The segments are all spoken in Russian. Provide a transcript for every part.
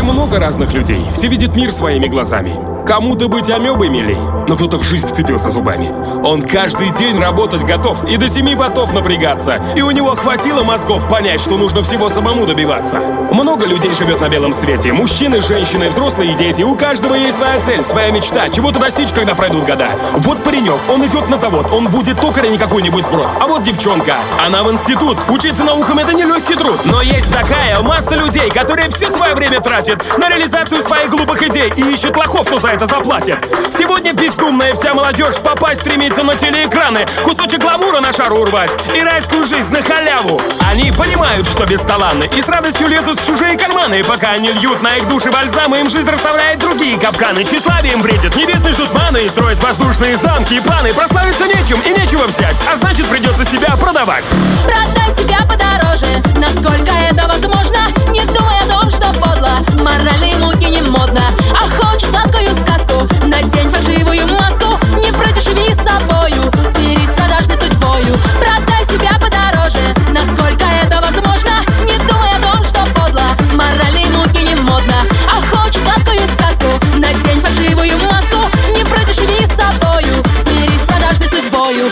много разных людей, все видят мир своими глазами. Кому-то быть амебой милей, но кто-то в жизнь вцепился зубами. Он каждый день работать готов и до 7 ботов напрягаться. И у него хватило мозгов понять, что нужно всего самому добиваться. Много людей живет на белом свете. Мужчины, женщины, взрослые и дети. У каждого есть своя цель, своя мечта. Чего-то достичь, когда пройдут года. Вот паренек, он идет на завод, он будет токаря, не какой-нибудь сброд. А вот девчонка, она в институт. Учиться наукам — это не легкий труд. Но есть такая масса людей, которые все свое время тратят на реализацию своих глупых идей и ищут лохов, кто за это заплатит. Сегодня бездумная вся молодежь попасть стремится на телеэкраны, кусочек гламура на шару урвать и райскую жизнь на халяву. Они понимают, что бесталанны, и с радостью лезут в чужие карманы. Пока они льют на их души бальзамы, им жизнь расставляет другие капканы. Тщеславием бредят, небесный ждут маны и строят воздушные замки и планы. Прославиться нечем и нечего взять, а значит придется себя продавать. Продай себя подороже, насколько это возможно. Не думай о том, что подло, моральные муки не модно. А хочешь сладкую сказку, надень фальшивую маску. Не продешеви с собою, смирись с продажной судьбою. Продай себя подороже, насколько это возможно. Не думай о том, что подло, моральные муки не модно. А хочешь сладкую сказку, надень фальшивую маску. Не продешеви с собою, смирись с продажной судьбою.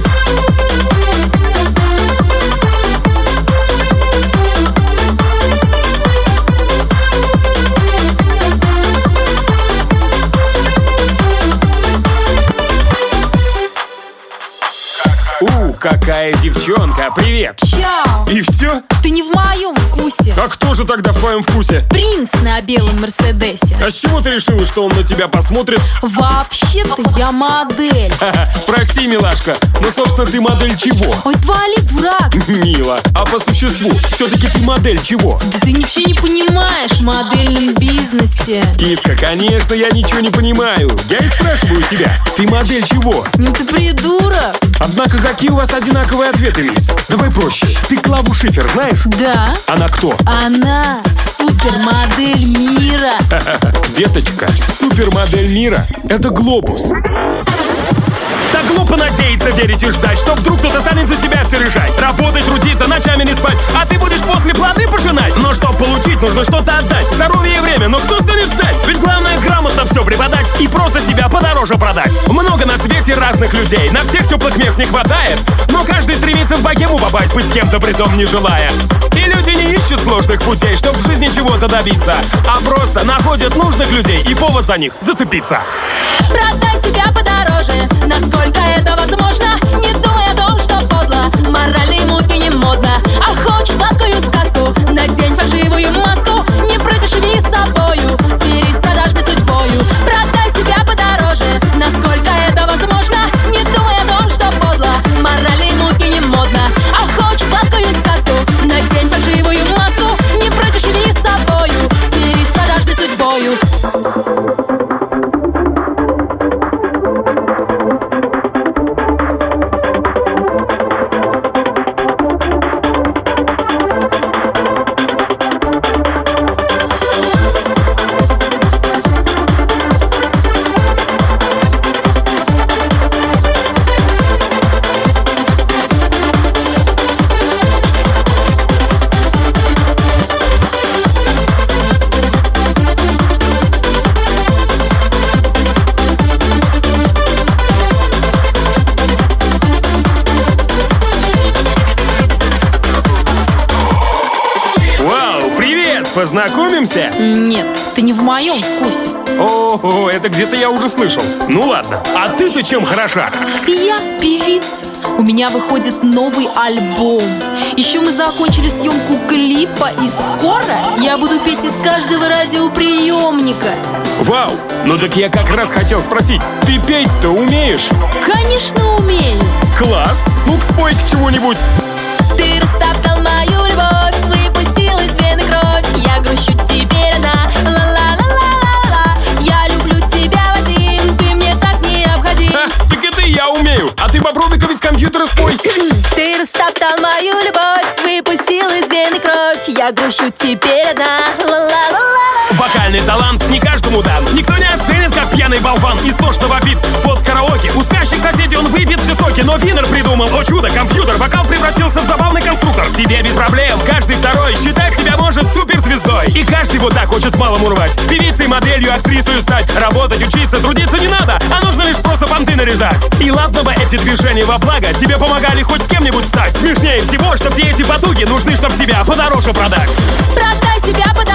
Какая девчонка, привет! Чао! И все? Ты не в моем вкусе. А кто же тогда в твоем вкусе? Принц на белом Мерседесе. А с чего ты решила, что он на тебя посмотрит? Вообще-то я модель. Прости, милашка, но, собственно, ты модель чего? Ой, твали, дурак. Мило, а по существу, все-таки ты модель чего? Да ты ничего не понимаешь в модельном бизнесе. Киска, конечно, я ничего не понимаю. Я и спрашиваю тебя, ты модель чего? Ну ты придурок. Однако какие у вас одинаковые ответы есть? Давай проще. Ты Клаву Шифер знаешь? Да. Она кто? Она супермодель мира. Деточка, супермодель мира — это глобус. Так глупо надеяться, верить и ждать, что вдруг кто-то станет за тебя все решать. Работать, трудиться, ночами не спать, а ты будешь после плоды пожинать. Но чтоб получить, нужно что-то отдать. Здоровье и время, но кто станет ждать? Ведь главное грамотно все преподать и просто себя подороже продать. Много на свете разных людей, на всех теплых мест не хватает, но каждый стремится в богему попасть, быть с кем-то притом не желая. И люди не ищут сложных путей, чтоб в жизни чего-то добиться, а просто находят нужных людей и повод за них зацепиться. Продай себя подороже, насколько это возможно. Не думай о том, что подло, моральные муки не модно. А хочешь сладкую сказку, надень фальшивую маску. Не продешеви с собою, смирись с продажной судьбою. Продай себя подороже, насколько это возможно. Не думай о том, что подло, моральные муки не модно. А хочешь сладкую сказку, надень фальшивую маску. Не продешеви с собою, смирись с продажной судьбою. Познакомимся? Нет, ты не в моем вкусе. О, это где-то я уже слышал. Ну ладно, а ты-то чем хороша? Я певица. У меня выходит новый альбом. Еще мы закончили съемку клипа, и скоро я буду петь из каждого радиоприемника. Вау, ну так я как раз хотел спросить, ты петь-то умеешь? Конечно, умею. Класс, ну-ка спой-ка чего-нибудь. Ты растоптал мою любовь, выпустил из вены кровь. Я грущу теперь одна, ла-ла-ла-ла-ла-ла. Я люблю тебя, Вадим, ты мне так необходим. Так это я умею, а ты попробуй-ка без компьютера спой. Ты растоптал мою любовь, выпустил из вены кровь. Я грущу теперь одна, ла-ла-ла-ла. Вокальный талант не каждому дан, никто не оценит, как пьяный пьяный болван истошно вопит под караоке. У спящих соседей он выпьет все соки, но Винер придумал, о чудо, компьютер. Вокал превратился в забавный конструктор. Тебе без проблем, каждый второй считать себя может суперзвездой. И каждый вот так хочет малому рвать. Певицей, моделью, актрисой стать. Работать, учиться, трудиться не надо, а нужно лишь просто понты нарезать. И ладно бы эти движения во благо тебе помогали хоть с кем-нибудь стать. Смешнее всего, что все эти потуги нужны, чтобы себя подороже продать. Продай себя подороже.